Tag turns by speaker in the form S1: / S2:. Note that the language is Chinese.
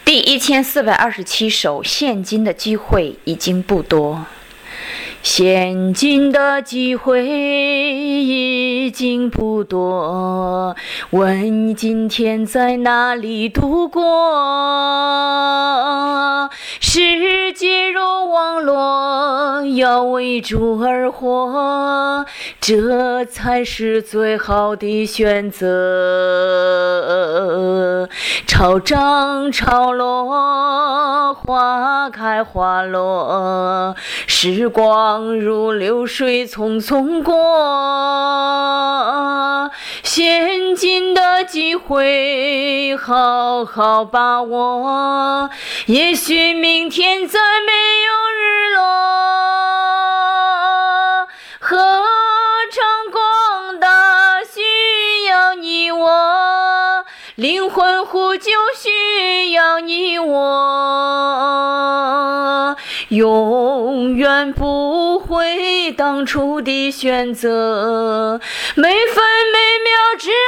S1: 第1427首，现今的机会已经不多。现今的机会已经不多，问你今天在哪里度过？世界若网络，要为主而活，这才是最好的选择。潮涨潮落，花开花落，时光如流水匆匆过，现今的机会好好把握，也许明天再没有日落。合唱广大需要你我，灵魂呼救需要你我，永远不会当初的选择，每分每秒只